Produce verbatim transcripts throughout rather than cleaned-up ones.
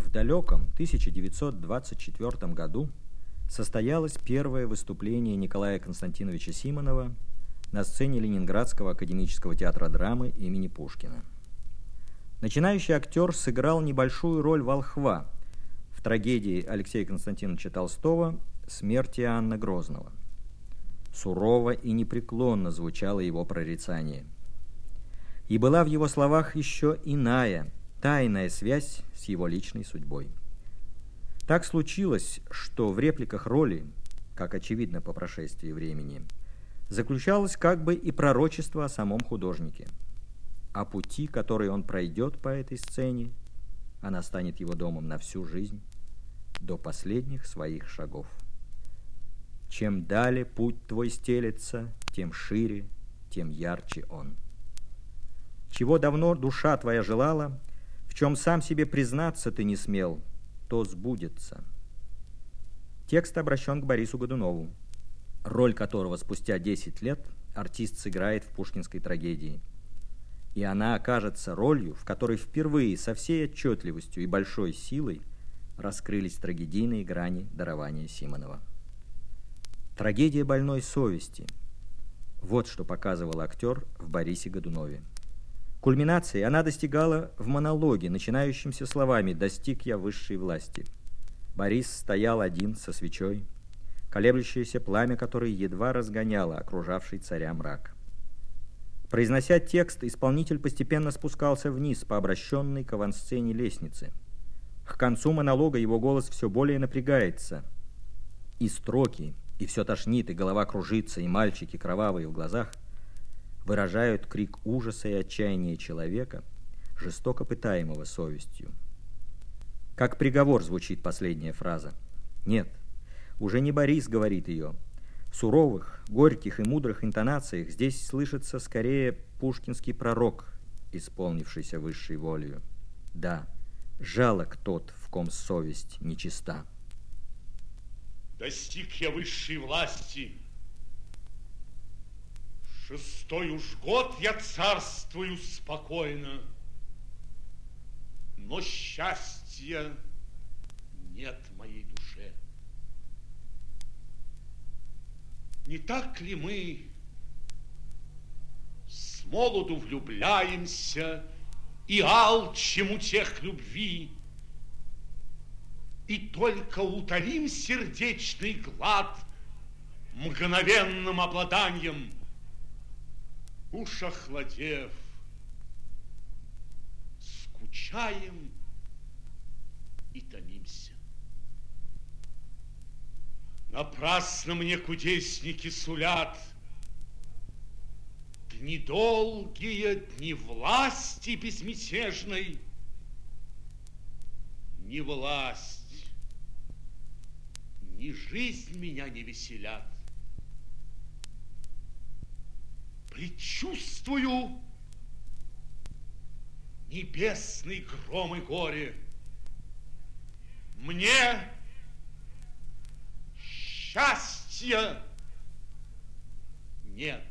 В далеком тысяча девятьсот двадцать четвёртом году состоялось первое выступление Николая Константиновича Симонова на сцене Ленинградского академического театра драмы имени Пушкина. Начинающий актер сыграл небольшую роль волхва в трагедии Алексея Константиновича Толстого «Смерть Иоанна Грозного». Сурово и непреклонно звучало его прорицание. И была в его словах еще иная, тайная связь с его личной судьбой. Так случилось, что в репликах роли, как очевидно по прошествии времени, заключалось как бы и пророчество о самом художнике, о пути, который он пройдет по этой сцене, она станет его домом на всю жизнь, до последних своих шагов. Чем далее путь твой стелется, тем шире, тем ярче он. Чего давно душа твоя желала, в чем сам себе признаться ты не смел, то сбудется. Текст обращен к Борису Годунову, роль которого спустя десять лет артист сыграет в пушкинской трагедии. И она окажется ролью, в которой впервые со всей отчетливостью и большой силой раскрылись трагедийные грани дарования Симонова. Трагедия больной совести – вот что показывал актер в Борисе Годунове. Кульминации она достигала в монологе, начинающемся словами «достиг я высшей власти». Борис стоял один со свечой, колеблющееся пламя которой едва разгоняло окружавший царя мрак. Произнося текст, исполнитель постепенно спускался вниз по обращенной к авансцене лестнице. К концу монолога его голос все более напрягается. И строки, и все тошнит, и голова кружится, и мальчики кровавые в глазах выражают крик ужаса и отчаяния человека, жестоко пытаемого совестью. Как приговор звучит последняя фраза. Нет, уже не Борис говорит ее. В суровых, горьких и мудрых интонациях здесь слышится скорее пушкинский пророк, исполнившийся высшей волею. Да, жалок тот, в ком совесть нечиста. Достиг я высшей власти. Шестой уж год я царствую спокойно, но счастья нет в моей душе. Не так ли мы с молоду влюбляемся и алчим утех любви, и только утолим сердечный глад мгновенным обладанием, уж охладев, скучаем и томимся. Напрасно мне кудесники сулят дни долгие, дни власти безмятежной. Ни власть, ни жизнь меня не веселят. Предчувствую небесный гром и горе. Мне счастья нет.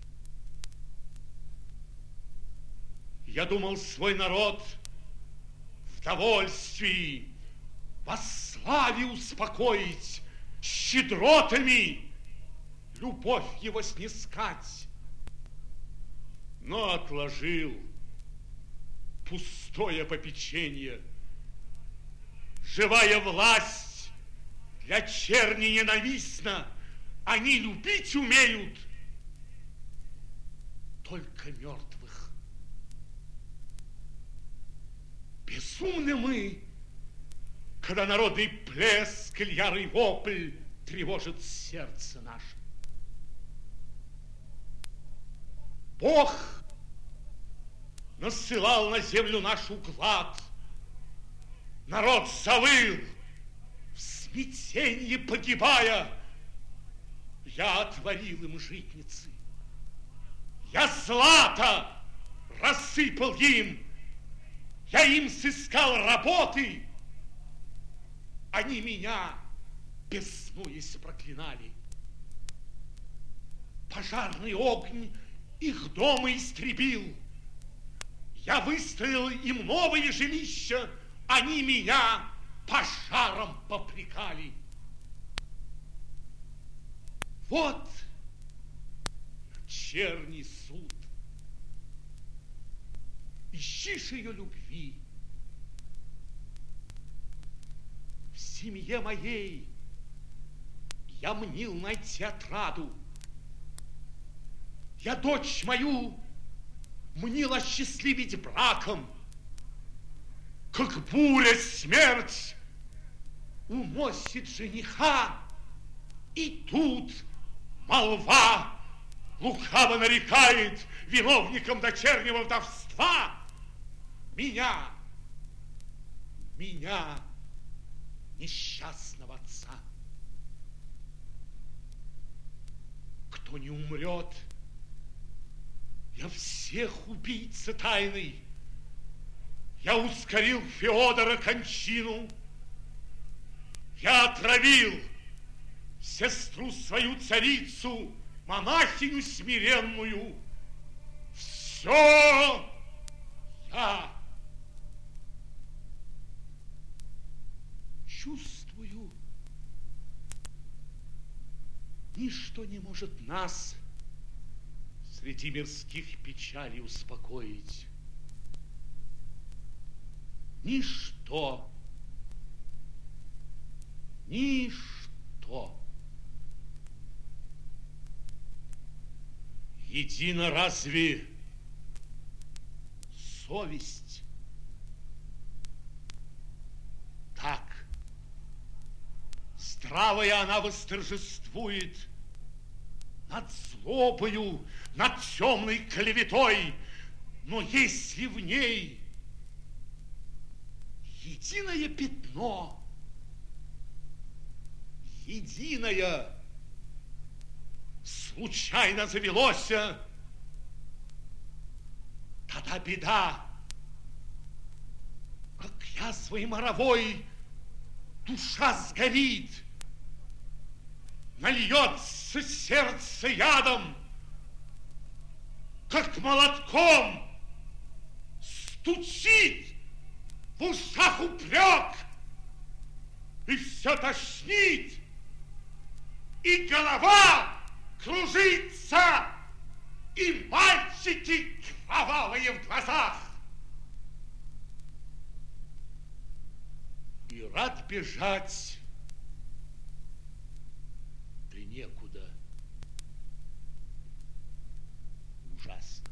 Я думал свой народ в довольствии, во славе успокоить, щедротами любовь его снискать. Но отложил пустое попечение. Живая власть для черни ненавистна, они любить умеют только мертвых. Безумны мы, когда народный плеск или ярый вопль тревожит сердце наше. Бог насылал на землю нашу глад. Народ завыл, в смятенье погибая. Я отворил им житницы. Я злато рассыпал им. Я им сыскал работы. Они меня, беснуясь, проклинали. Пожарный огонь их дома истребил. Я выстроил им новые жилища, они меня пожаром попрекали. Вот вечерний суд. Ищишь ее любви. В семье моей я мнил найти отраду. Я дочь мою мнил осчастливить браком. Как буря смерть уносит жениха, и тут молва лукаво нарекает виновником дочернего вдовства меня, меня, несчастного отца. Кто не умрет, я всех убийца тайный. Я ускорил Феодора кончину, я отравил сестру свою царицу, монахиню смиренную. Все я чувствую. Ничто не может нас среди мирских печалей успокоить. Ничто. Ничто. Едино разве совесть? Так. Здравая она восторжествует над злобою, над темной клеветой. Но если в ней единое пятно, единое случайно завелось, тогда беда, как язвой моровой душа сгорит, нальется сердце ядом, как молотком стучит в ушах упрек, и все тошнит, и голова кружится, и мальчики кровавые в глазах. И рад бежать, да некуда. Ужасно.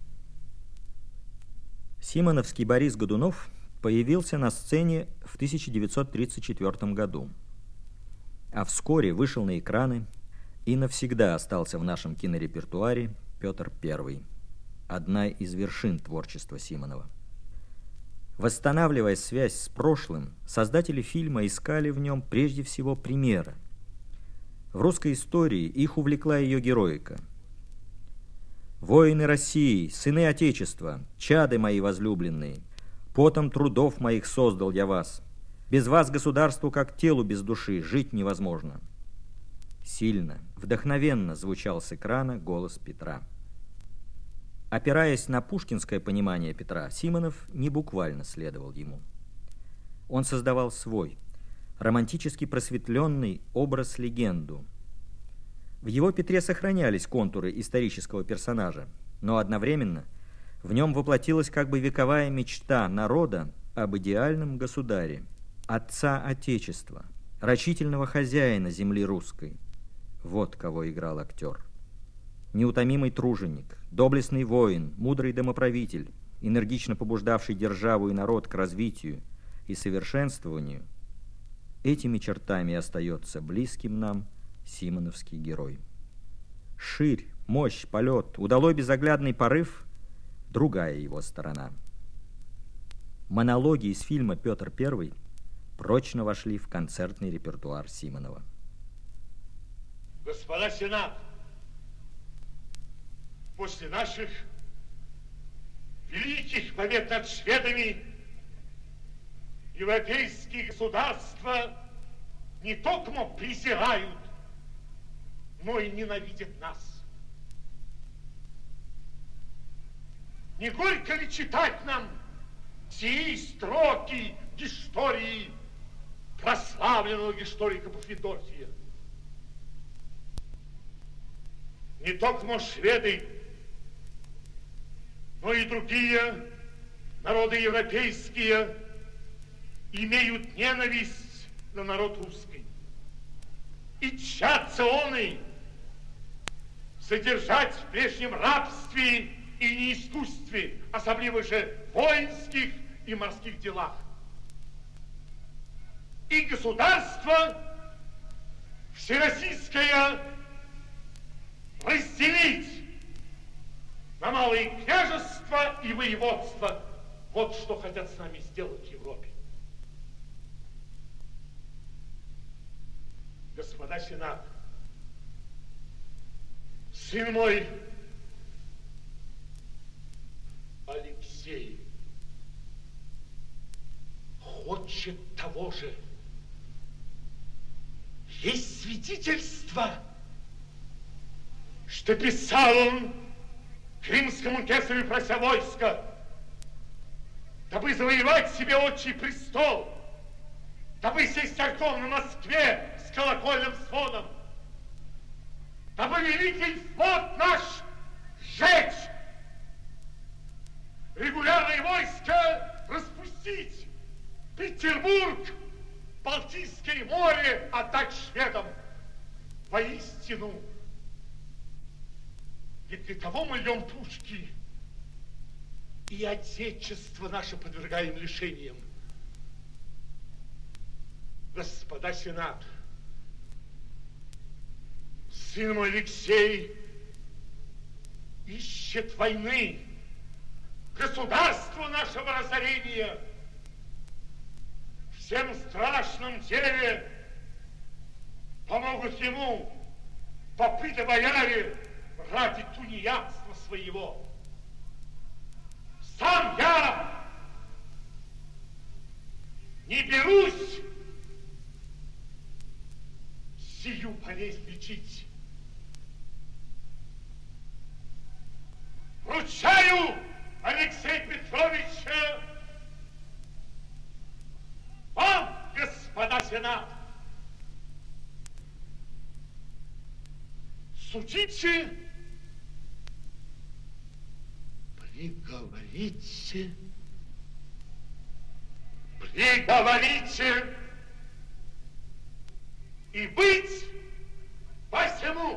Симоновский Борис Годунов появился на сцене в тысяча девятьсот тридцать четвёртом году, а вскоре вышел на экраны и навсегда остался в нашем кинорепертуаре Петр Первый, одна из вершин творчества Симонова. Восстанавливая связь с прошлым, создатели фильма искали в нем прежде всего примера. В русской истории их увлекла ее героика. «Воины России, сыны Отечества, чады мои возлюбленные, потом трудов моих создал я вас. Без вас государству, как телу без души, жить невозможно». Сильно, вдохновенно звучал с экрана голос Петра. Опираясь на пушкинское понимание Петра, Симонов не буквально следовал ему. Он создавал свой, романтически просветленный образ-легенду. В его Петре сохранялись контуры исторического персонажа, но одновременно в нем воплотилась как бы вековая мечта народа об идеальном государе, отца Отечества, рачительного хозяина земли русской. Вот кого играл актер. Неутомимый труженик, доблестный воин, мудрый домоправитель, энергично побуждавший державу и народ к развитию и совершенствованию, этими чертами остается близким нам симоновский герой. Ширь, мощь, полет, удалой безоглядный порыв – другая его сторона. Монологи из фильма «Петр Первый» прочно вошли в концертный репертуар Симонова. Господа сенат, после наших великих побед над шведами европейские государства не только презирают, но и ненавидят нас. Не горько ли читать нам сии строки Гештории, прославленного гешторика Федосия. Не только шведы, но и другие народы европейские имеют ненависть на народ русский. И тщатся они содержать в прежнем рабстве и неискусстве, особливо же в воинских и морских делах. И государство всероссийское разделить на малые княжества и воеводства. Вот что хотят с нами сделать в Европе. Господа сенат, сын мой Алексей хочет того же. Есть свидетельство, что писал он римскому кесарю, прося войска, дабы завоевать себе отчий престол, дабы сесть царьком на Москве с колокольным звоном, дабы великий флот наш сжечь, регулярные войска распустить, Петербург, Балтийское море отдать шведам. Воистину, и для того мы льем пушки, и отечество наше подвергаем лишениям. Господа сенат, сын мой Алексей ищет войны, государство нашего разорения. Всем страшном деле помогут ему попы да бояре ради тунеядства своего. Сам я не берусь сию болезнь лечить. Вручаю Алексея Петровича вам, господа сенат. Судите, приговорите, приговорите и быть посему.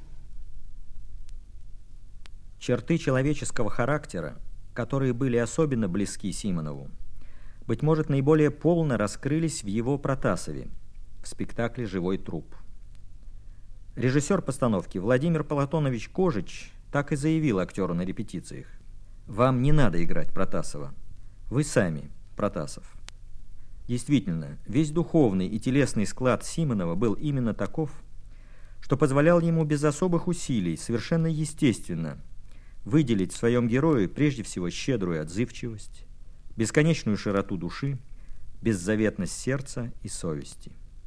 Черты человеческого характера, которые были особенно близки Симонову, быть может, наиболее полно раскрылись в его Протасове, в спектакле «Живой труп». Режиссер постановки Владимир Платонович Кожич так и заявил актеру на репетициях: «Вам не надо играть Протасова. Вы сами Протасов». Действительно, весь духовный и телесный склад Симонова был именно таков, что позволял ему без особых усилий, совершенно естественно, выделить в своем герое прежде всего щедрую отзывчивость, бесконечную широту души, беззаветность сердца и совести.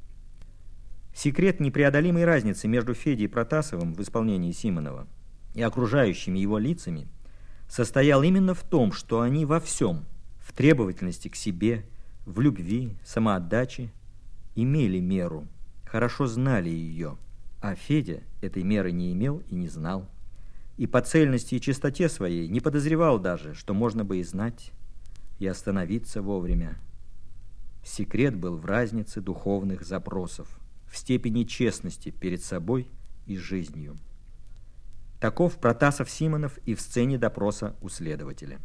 Секрет непреодолимой разницы между Федей Протасовым в исполнении Симонова и окружающими его лицами состоял именно в том, что они во всем, в требовательности к себе, в любви, самоотдаче, имели меру, хорошо знали ее, а Федя этой меры не имел и не знал, и по цельности и чистоте своей не подозревал даже, что можно бы и знать, и остановиться вовремя. Секрет был в разнице духовных запросов, в степени честности перед собой и жизнью. Таков Протасов-Симонов и в сцене допроса у следователя.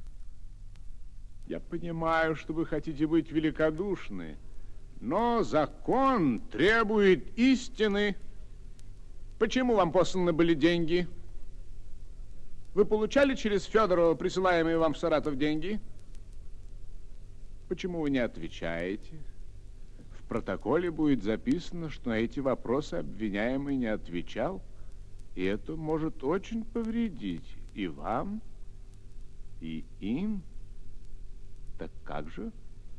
Я понимаю, что вы хотите быть великодушны, но закон требует истины. Почему вам посланы были деньги? Вы получали через Федорова присылаемые вам в Саратов деньги? Почему вы не отвечаете? В протоколе будет записано, что на эти вопросы обвиняемый не отвечал, и это может очень повредить и вам, и им. Так как же?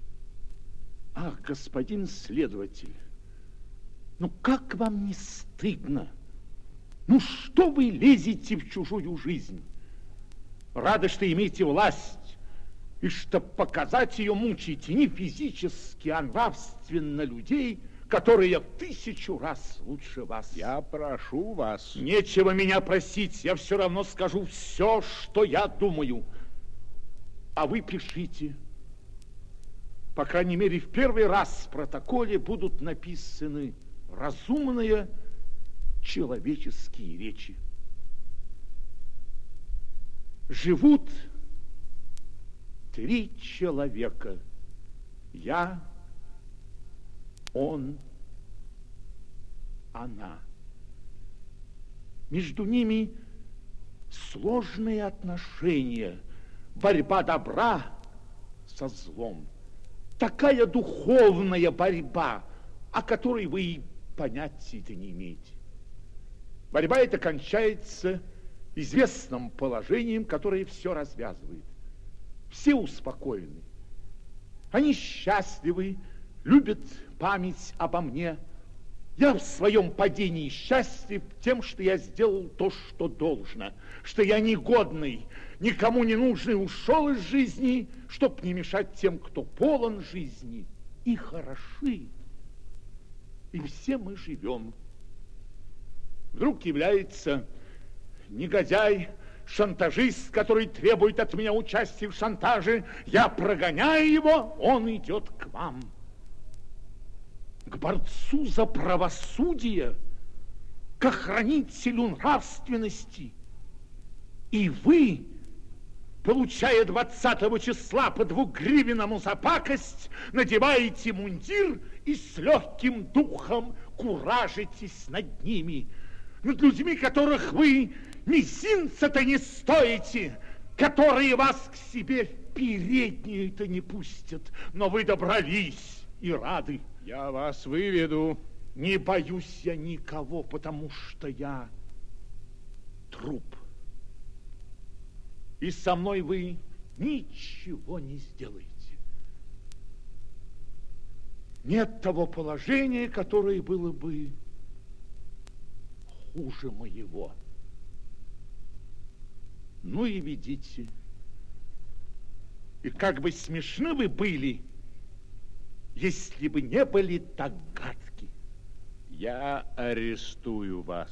Ах, господин следователь, ну как вам не стыдно? Ну что вы лезете в чужую жизнь? Рады, что имеете власть, И чтоб показать ее, мучите не физически, а нравственно людей, которые в тысячу раз лучше вас. Я прошу вас. Нечего меня просить, я все равно скажу все, что я думаю. А вы пишите. По крайней мере, в первый раз в протоколе будут написаны разумные человеческие речи. Живут три человека. Я, он, она. Между ними сложные отношения, борьба добра со злом. Такая духовная борьба, о которой вы и понятия-то не имеете. Борьба эта кончается известным положением, которое все развязывает. Все успокоены. Они счастливы, любят память обо мне. Я в своем падении счастлив тем, что я сделал то, что должно, что я негодный, никому не нужный ушел из жизни, чтоб не мешать тем, кто полон жизни и хороши. И все мы живем. Вдруг является негодяй, шантажист, который требует от меня участия в шантаже. Я прогоняю его, он идет к вам. К борцу за правосудие, к охранителю нравственности. И вы, получая двадцатого числа по двугривенному за пакость, надеваете мундир и с легким духом куражитесь над ними, над людьми, которых вы мизинца-то не стоите, которые вас к себе в переднюю-то не пустят, но вы добрались и рады. Я вас выведу. Не боюсь я никого, потому что я труп. И со мной вы ничего не сделаете. Нет того положения, которое было бы хуже моего. Ну и ведите. И как бы смешны вы были, если бы не были так гадки. Я арестую вас.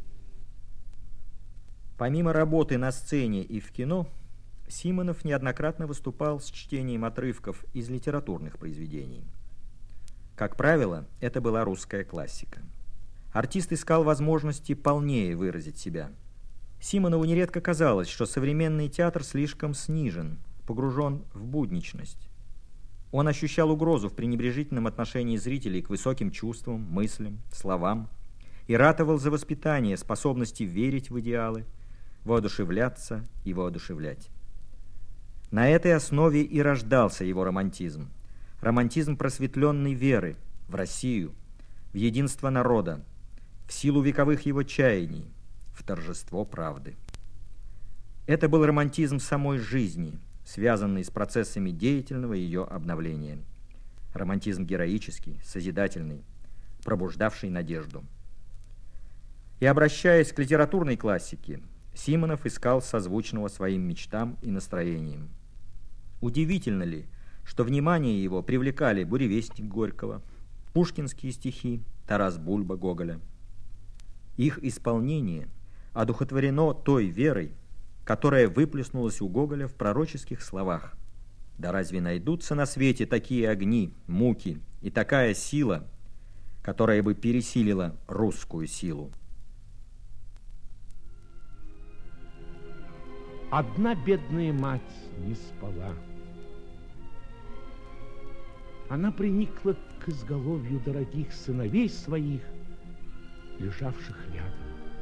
Помимо работы на сцене и в кино, Симонов неоднократно выступал с чтением отрывков из литературных произведений. Как правило, это была русская классика. Артист искал возможности полнее выразить себя. Симонову нередко казалось, что современный театр слишком снижен, погружен в будничность. Он ощущал угрозу в пренебрежительном отношении зрителей к высоким чувствам, мыслям, словам и ратовал за воспитание способности верить в идеалы, воодушевляться и воодушевлять. На этой основе и рождался его романтизм. Романтизм просветленной веры в Россию, в единство народа, в силу вековых его чаяний, в торжество правды. Это был романтизм самой жизни, связанный с процессами деятельного ее обновления. Романтизм героический, созидательный, пробуждавший надежду. И обращаясь к литературной классике, Симонов искал созвучного своим мечтам и настроениям. Удивительно ли, что внимание его привлекали «Буревестник» Горького, пушкинские стихи, Тарас Бульба Гоголя. Их исполнение одухотворено той верой, которая выплеснулась у Гоголя в пророческих словах. Да разве найдутся на свете такие огни, муки и такая сила, которая бы пересилила русскую силу? Одна бедная мать не спала. Она приникла к изголовью дорогих сыновей своих, лежавших рядом.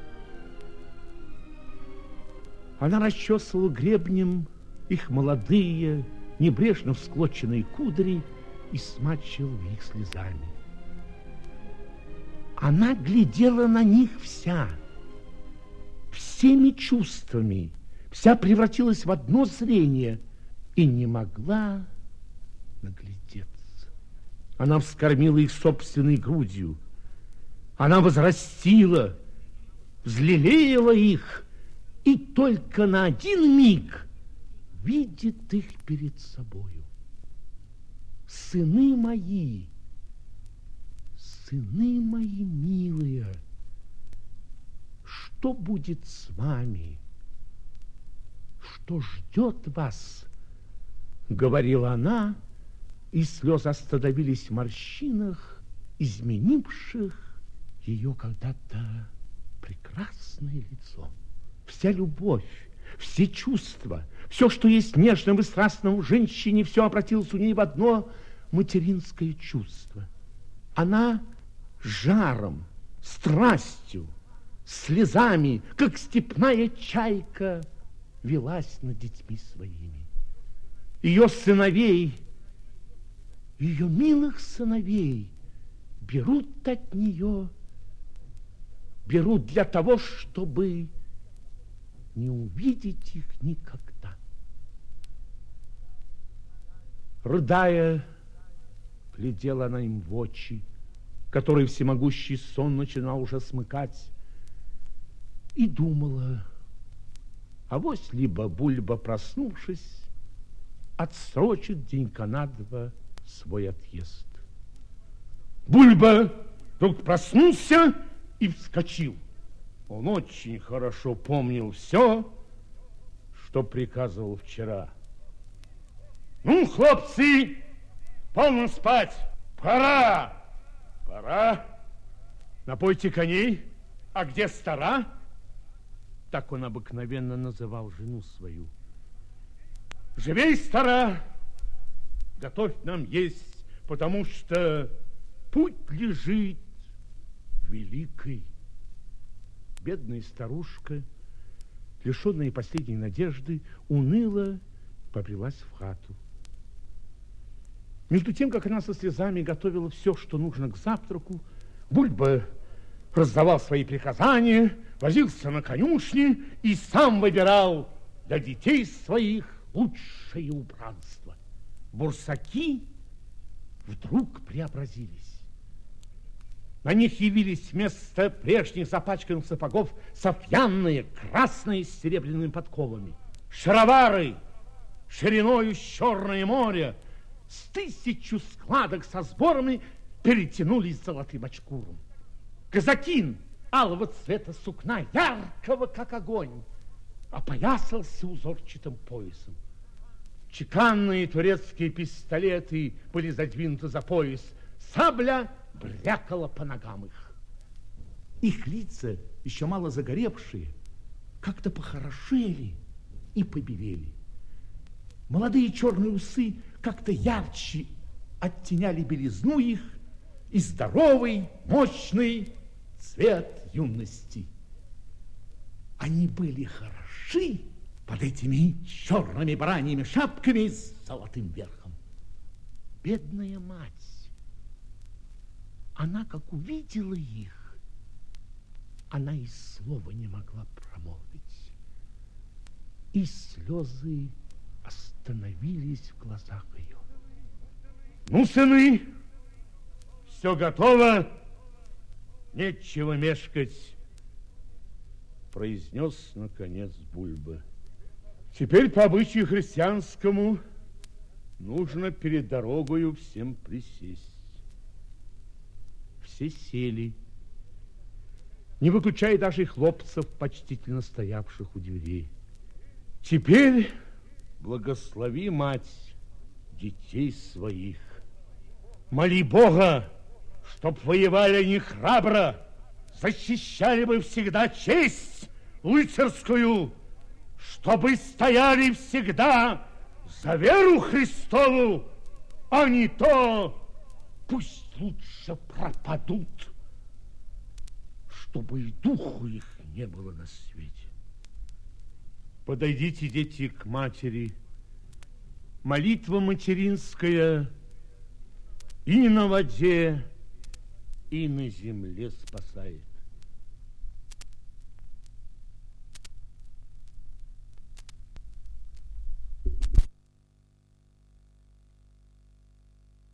Она расчесывала гребнем их молодые, небрежно всклоченные кудри и смачивала их слезами. Она глядела на них вся, всеми чувствами, вся превратилась в одно зрение и не могла наглядеться. Она вскормила их собственной грудью. Она возрастила, взлелеяла их, и только на один миг видит их перед собою. Сыны мои, сыны мои милые, что будет с вами? Что ждет вас? Говорила она, и слезы остановились в морщинах, изменивших ее когда-то прекрасное лицо. Вся любовь, все чувства, все, что есть нежным и страстным в женщине, все обратилось у ней в одно материнское чувство. Она жаром, страстью, слезами, как степная чайка, велась над детьми своими. Ее сыновей, ее милых сыновей берут от нее, берут для того, чтобы не увидеть их никогда. Рыдая, глядела она им в очи, которые всемогущий сон начинал уже смыкать, и думала, авось либо Бульба, проснувшись, отсрочит денька на два свой отъезд. Бульба вдруг проснулся и вскочил. Он очень хорошо помнил все, что приказывал вчера. Ну, хлопцы, полно спать, пора, пора. Напойте коней, а где стара? Так он обыкновенно называл жену свою. Живей, стара, готовь нам есть, потому что путь лежит великий. Бедная старушка, лишенная последней надежды, уныло побрелась в хату. Между тем, как она со слезами готовила все, что нужно к завтраку, Бульба раздавал свои приказания, возился на конюшне и сам выбирал для детей своих лучшее убранство. Бурсаки вдруг преобразились. На них явились вместо прежних запачканных сапогов софьянные, красные с серебряными подковами. Шаровары шириною с Черное море с тысячу складок со сборами перетянулись золотым очкуром. Казакин алого цвета сукна, яркого, как огонь, опоясался узорчатым поясом. Чеканные турецкие пистолеты были задвинуты за пояс. Сабля брякала по ногам их. Их лица, еще мало загоревшие, как-то похорошели и побелели. Молодые черные усы как-то ярче оттеняли белизну их и здоровый, мощный цвет юности. Они были хороши под этими черными бараньими шапками с золотым верхом. Бедная мать, она, как увидела их, она и слова не могла промолвить. И слезы остановились в глазах ее. Ну, сыны, все готово, нечего мешкать, произнес, наконец, Бульба. Теперь по обычаю христианскому нужно перед дорогою всем присесть. Все сели, не выключая даже хлопцев, почтительно стоявших у дверей. Теперь благослови, мать, детей своих. Моли Бога, чтоб воевали они храбро, защищали бы всегда честь рыцарскую, чтобы стояли всегда за веру Христову, а не то пусть лучше пропадут, чтобы и духу их не было на свете. Подойдите, дети, к матери. Молитва материнская и на воде, и на земле спасает.